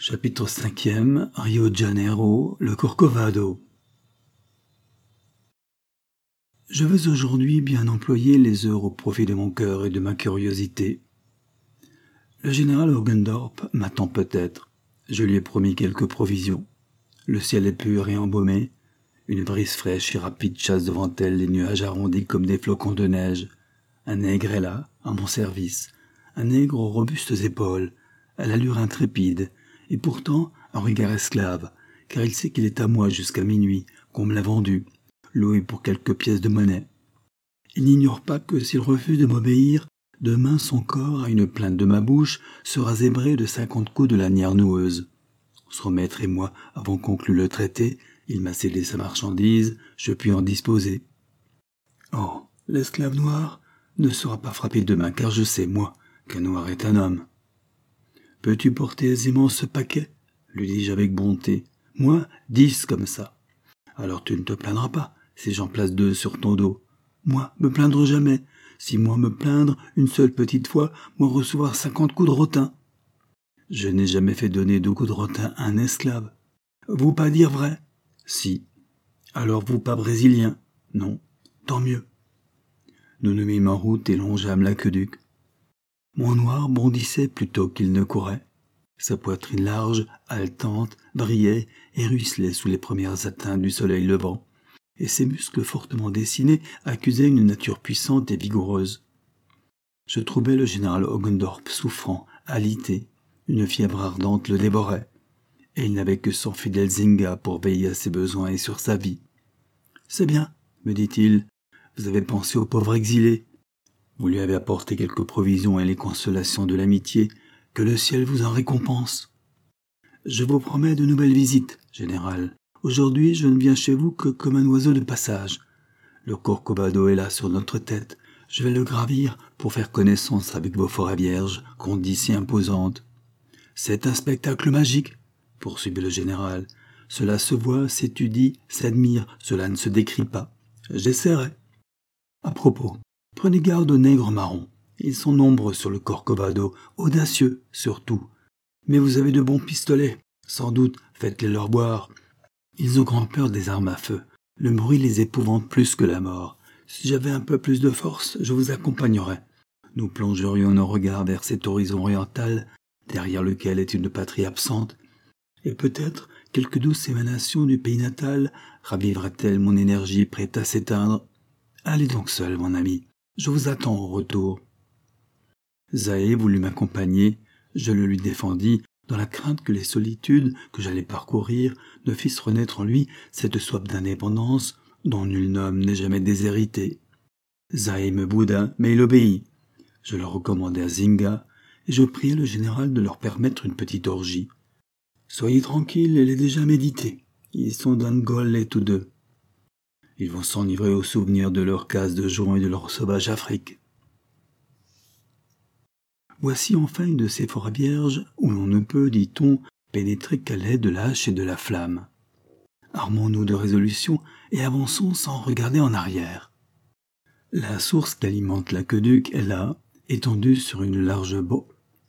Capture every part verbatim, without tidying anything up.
Chapitre cinquième, Rio de Janeiro, le Corcovado. Je veux aujourd'hui bien employer les heures au profit de mon cœur et de ma curiosité. Le général Hogendorp m'attend peut-être. Je lui ai promis quelques provisions. Le ciel est pur et embaumé. Une brise fraîche et rapide chasse devant elle les nuages arrondis comme des flocons de neige. Un nègre est là, à mon service. Un nègre aux robustes épaules, à l'allure intrépide, et pourtant un regard esclave, car il sait qu'il est à moi jusqu'à minuit, qu'on me l'a vendu, loué pour quelques pièces de monnaie. Il n'ignore pas que s'il refuse de m'obéir, demain son corps, à une plainte de ma bouche, sera zébré de cinquante coups de lanière noueuse. Son maître et moi avons conclu le traité, il m'a cédé sa marchandise, je puis en disposer. Oh, l'esclave noir ne sera pas frappé demain, car je sais, moi, qu'un noir est un homme. « Peux-tu porter aisément ce paquet ?» lui dis-je avec bonté. « Moi, dix comme ça. Alors tu ne te plaindras pas, si j'en place deux sur ton dos. Moi, me plaindre jamais. Si moi me plaindre une seule petite fois, moi recevoir cinquante coups de rotin. Je n'ai jamais fait donner deux coups de rotin à un esclave. Vous pas dire vrai? Si. Alors vous pas brésilien? Non. Tant mieux. » Nous nous mîmes en route et longeâmes l'aqueduc. Mon noir bondissait plutôt qu'il ne courait. Sa poitrine large, haletante, brillait et ruisselait sous les premières atteintes du soleil levant, et ses muscles fortement dessinés accusaient une nature puissante et vigoureuse. Je trouvais le général Hogendorp souffrant, alité, une fièvre ardente le dévorait, et il n'avait que son fidèle Zinga pour veiller à ses besoins et sur sa vie. « C'est bien, » me dit-il, « vous avez pensé au pauvre exilé. Vous lui avez apporté quelques provisions et les consolations de l'amitié, que le ciel vous en récompense. Je vous promets de nouvelles visites, général. Aujourd'hui, je ne viens chez vous que comme un oiseau de passage. Le Corcovado est là sur notre tête. Je vais le gravir pour faire connaissance avec vos forêts vierges, qu'on dit si imposantes. C'est un spectacle magique, poursuivit le général. Cela se voit, s'étudie, s'admire, cela ne se décrit pas. J'essaierai. À propos, prenez garde aux nègres marrons. Ils sont nombreux sur le Corcovado, audacieux surtout. Mais vous avez de bons pistolets. Sans doute, faites-les leur boire. Ils ont grand peur des armes à feu. Le bruit les épouvante plus que la mort. Si j'avais un peu plus de force, je vous accompagnerais. Nous plongerions nos regards vers cet horizon oriental, derrière lequel est une patrie absente, et peut-être quelque douce émanation du pays natal ravivera-t-elle mon énergie prête à s'éteindre. Allez donc seul, mon ami. Je vous attends au retour. Zahé voulut m'accompagner, je le lui défendis, dans la crainte que les solitudes que j'allais parcourir ne fissent renaître en lui cette soif d'indépendance dont nul homme n'est jamais déshérité. Zahé me bouda, mais il obéit. Je le recommandai à Zinga, et je priai le général de leur permettre une petite orgie. Soyez tranquille, elle est déjà méditée. Ils sont d'Angole tous deux. Ils vont s'enivrer au souvenir de leur casse de jonc et de leur sauvage Afrique. Voici enfin une de ces forêts vierges où l'on ne peut, dit-on, pénétrer qu'à l'aide de la hache et de la flamme. Armons-nous de résolution et avançons sans regarder en arrière. La source qui alimente l'aqueduc est là, étendue sur une large bo...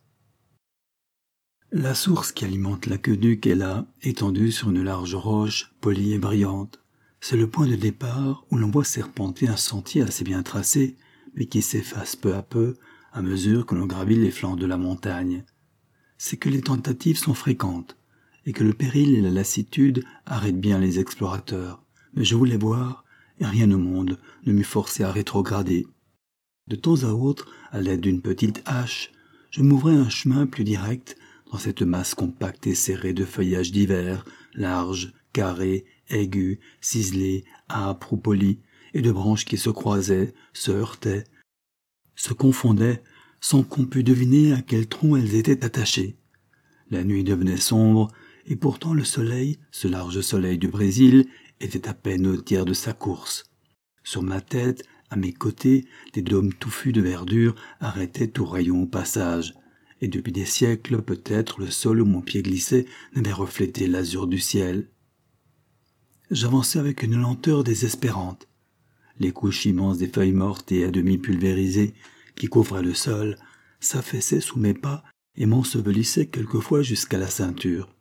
La source qui alimente l'aqueduc est là, étendue sur une large roche, polie et brillante. C'est le point de départ où l'on voit serpenter un sentier assez bien tracé, mais qui s'efface peu à peu, à mesure que l'on gravit les flancs de la montagne. C'est que les tentatives sont fréquentes, et que le péril et la lassitude arrêtent bien les explorateurs. Mais je voulais voir, et rien au monde ne m'eût forcé à rétrograder. De temps à autre, à l'aide d'une petite hache, je m'ouvrais un chemin plus direct dans cette masse compacte et serrée de feuillages divers, larges, carrés, aigus, ciselés, âpres ou polis, et de branches qui se croisaient, se heurtaient, se confondaient, sans qu'on pût deviner à quel tronc elles étaient attachées. La nuit devenait sombre, et pourtant le soleil, ce large soleil du Brésil, était à peine au tiers de sa course. Sur ma tête, à mes côtés, des dômes touffus de verdure arrêtaient tout rayon au passage, et depuis des siècles, peut-être, le sol où mon pied glissait n'avait reflété l'azur du ciel. J'avançais avec une lenteur désespérante. Les couches immenses des feuilles mortes et à demi pulvérisées qui couvraient le sol s'affaissaient sous mes pas et m'ensevelissait quelquefois jusqu'à la ceinture.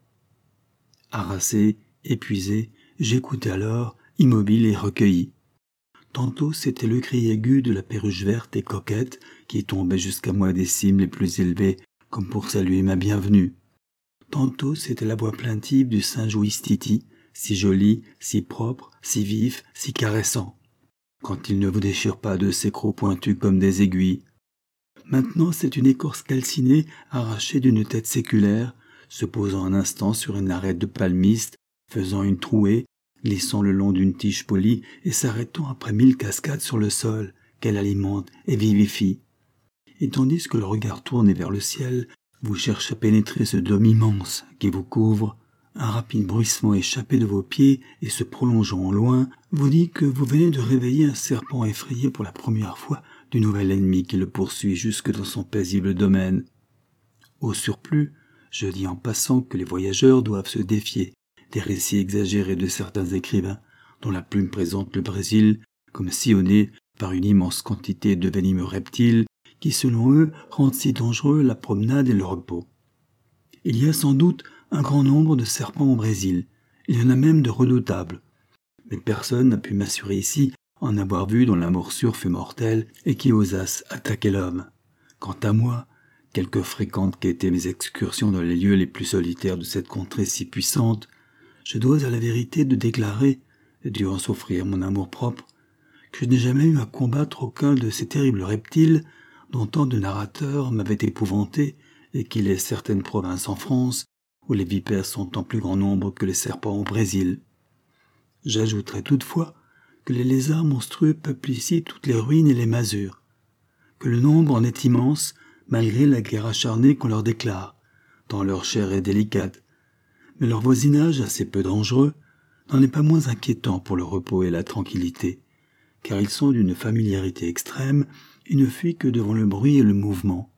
Harassé, épuisé, j'écoutais alors, immobile et recueilli. Tantôt c'était le cri aigu de la perruche verte et coquette qui tombait jusqu'à moi des cimes les plus élevées comme pour saluer ma bienvenue. Tantôt c'était la voix plaintive du singe Ouistiti, si joli, si propre, si vif, si caressant, quand il ne vous déchire pas de ses crocs pointus comme des aiguilles. Maintenant c'est une écorce calcinée arrachée d'une tête séculaire, se posant un instant sur une arête de palmiste, faisant une trouée, glissant le long d'une tige polie et s'arrêtant après mille cascades sur le sol, qu'elle alimente et vivifie. Et tandis que le regard tourné vers le ciel vous cherche à pénétrer ce dôme immense qui vous couvre, un rapide bruissement échappé de vos pieds et se prolongeant au loin vous dit que vous venez de réveiller un serpent effrayé pour la première fois du nouvel ennemi qui le poursuit jusque dans son paisible domaine. Au surplus, je dis en passant que les voyageurs doivent se défier des récits exagérés de certains écrivains, dont la plume présente le Brésil comme sillonné par une immense quantité de venimeux reptiles qui, selon eux, rendent si dangereux la promenade et le repos. Il y a sans doute un grand nombre de serpents au Brésil, il y en a même de redoutables, mais personne n'a pu m'assurer ici en avoir vu dont la morsure fut mortelle et qui osassent attaquer l'homme. Quant à moi, quelque fréquentes qu'aient été mes excursions dans les lieux les plus solitaires de cette contrée si puissante, je dois à la vérité de déclarer, durant s'offrir mon amour-propre, que je n'ai jamais eu à combattre aucun de ces terribles reptiles dont tant de narrateurs m'avaient épouvanté et qui laissent certaines provinces en France où les vipères sont en plus grand nombre que les serpents au Brésil. J'ajouterai toutefois que les lézards monstrueux peuplent ici toutes les ruines et les masures, que le nombre en est immense malgré la guerre acharnée qu'on leur déclare, tant leur chair est délicate, mais leur voisinage, assez peu dangereux, n'en est pas moins inquiétant pour le repos et la tranquillité, car ils sont d'une familiarité extrême et ne fuient que devant le bruit et le mouvement.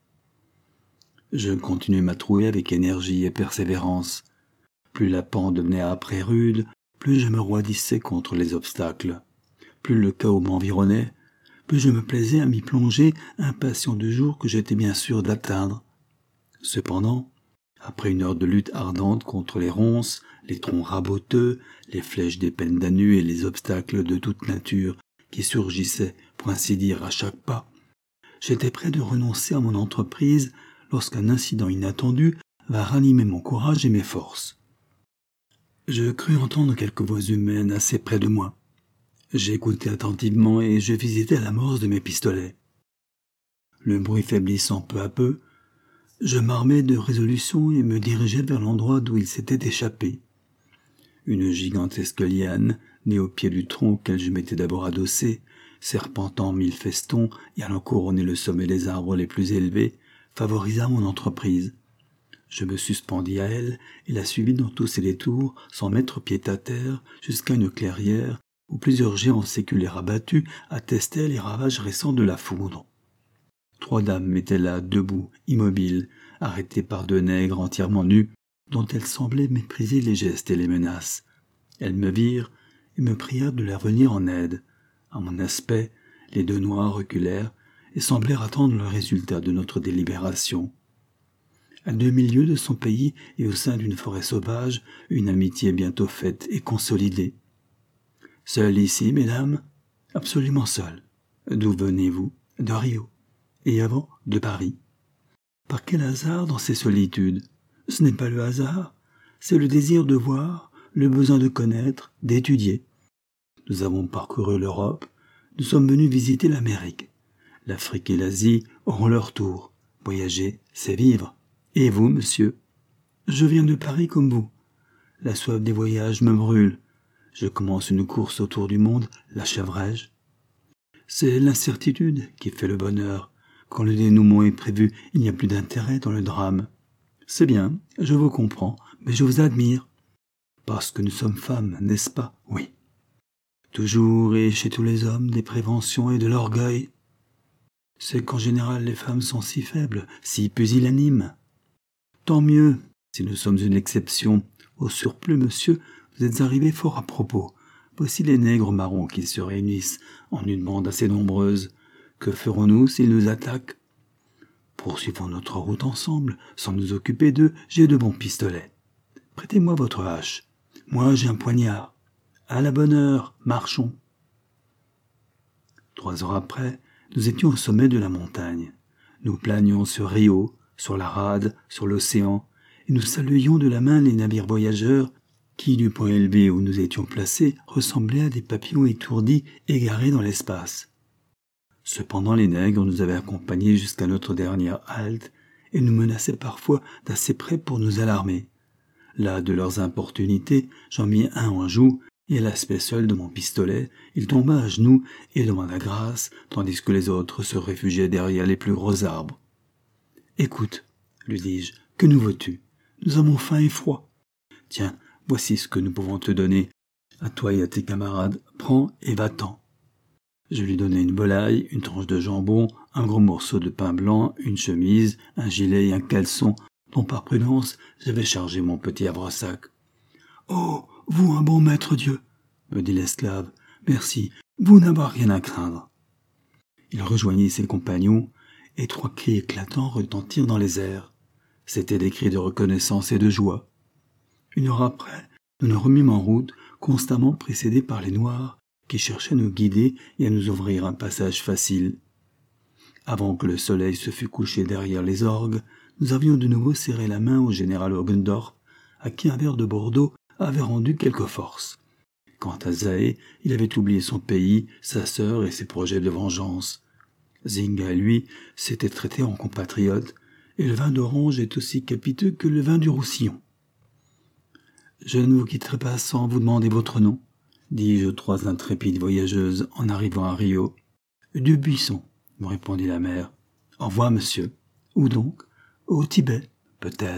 Je continuai ma trouée avec énergie et persévérance. Plus la pente devenait âpre et rude, plus je me roidissais contre les obstacles. Plus le chaos m'environnait, plus je me plaisais à m'y plonger, impatient du jour que j'étais bien sûr d'atteindre. Cependant, après une heure de lutte ardente contre les ronces, les troncs raboteux, les flèches d'épines d'anu et les obstacles de toute nature qui surgissaient, pour ainsi dire, à chaque pas, j'étais prêt de renoncer à mon entreprise lorsqu'un incident inattendu va ranimer mon courage et mes forces. Je crus entendre quelques voix humaines assez près de moi. J'écoutai attentivement et je visitai l'amorce de mes pistolets. Le bruit faiblissant peu à peu, je m'armai de résolution et me dirigeai vers l'endroit d'où il s'était échappé. Une gigantesque liane, née au pied du tronc auquel je m'étais d'abord adossé, serpentant mille festons et allant couronner le sommet des arbres les plus élevés, favorisa mon entreprise. Je me suspendis à elle et la suivis dans tous ses détours, sans mettre pied à terre, jusqu'à une clairière où plusieurs géants séculaires abattus attestaient les ravages récents de la foudre. Trois dames étaient là, debout, immobiles, arrêtées par deux nègres entièrement nus, dont elles semblaient mépriser les gestes et les menaces. Elles me virent et me prièrent de leur venir en aide. À mon aspect, les deux noirs reculèrent et semblèrent attendre le résultat de notre délibération. À deux mille lieues de son pays et au sein d'une forêt sauvage, une amitié bientôt faite et consolidée. Seul ici, mesdames? Absolument seul. D'où venez-vous? De Rio. Et avant, de Paris. Par quel hasard dans ces solitudes? Ce n'est pas le hasard, c'est le désir de voir, le besoin de connaître, d'étudier. Nous avons parcouru l'Europe, nous sommes venus visiter l'Amérique. L'Afrique et l'Asie auront leur tour. Voyager, c'est vivre. Et vous, monsieur? Je viens de Paris comme vous. La soif des voyages me brûle. Je commence une course autour du monde, l'achèverai-je? C'est l'incertitude qui fait le bonheur. Quand le dénouement est prévu, il n'y a plus d'intérêt dans le drame. C'est bien, je vous comprends, mais je vous admire. Parce que nous sommes femmes, n'est-ce pas? Oui. Toujours et chez tous les hommes des préventions et de l'orgueil. C'est qu'en général les femmes sont si faibles, si pusillanimes. Tant mieux, si nous sommes une exception. Au surplus, monsieur, vous êtes arrivé fort à propos. Voici les nègres marrons qui se réunissent en une bande assez nombreuse. Que ferons-nous s'ils nous attaquent? Poursuivons notre route ensemble, sans nous occuper d'eux, j'ai de bons pistolets. Prêtez-moi votre hache. Moi, j'ai un poignard. À la bonne heure, marchons. Trois heures après, nous étions au sommet de la montagne. Nous planions sur Rio, sur la rade, sur l'océan, et nous saluions de la main les navires voyageurs qui, du point élevé où nous étions placés, ressemblaient à des papillons étourdis égarés dans l'espace. Cependant les nègres nous avaient accompagnés jusqu'à notre dernière halte et nous menaçaient parfois d'assez près pour nous alarmer. Là, de leurs importunités, j'en mis un en joue, et à l'aspect seul de mon pistolet, il tomba à genoux et demanda grâce, tandis que les autres se réfugiaient derrière les plus gros arbres. « Écoute, lui dis-je, que nous veux-tu? Nous avons faim et froid. Tiens, voici ce que nous pouvons te donner. À toi et à tes camarades, prends et va-t'en. » Je lui donnai une volaille, une tranche de jambon, un gros morceau de pain blanc, une chemise, un gilet et un caleçon, dont par prudence j'avais chargé mon petit havresac. « Oh, vous un bon maître Dieu, me dit l'esclave, merci, vous n'avez rien à craindre. » Il rejoignit ses compagnons, et trois cris éclatants retentirent dans les airs. C'étaient des cris de reconnaissance et de joie. Une heure après, nous nous remîmes en route, constamment précédés par les Noirs, qui cherchaient à nous guider et à nous ouvrir un passage facile. Avant que le soleil se fût couché derrière les orgues, nous avions de nouveau serré la main au général Hogendorp, à qui un verre de Bordeaux avait rendu quelque force. Quant à Zahé, il avait oublié son pays, sa sœur et ses projets de vengeance. Zinga et lui s'étaient traités en compatriotes, et le vin d'orange est aussi capiteux que le vin du Roussillon. « Je ne vous quitterai pas sans vous demander votre nom, » dis-je aux trois intrépides voyageuses en arrivant à Rio. « Du Buisson, » me répondit la mère. « Au revoir, monsieur. » « Où donc ? Au Tibet, peut-être. »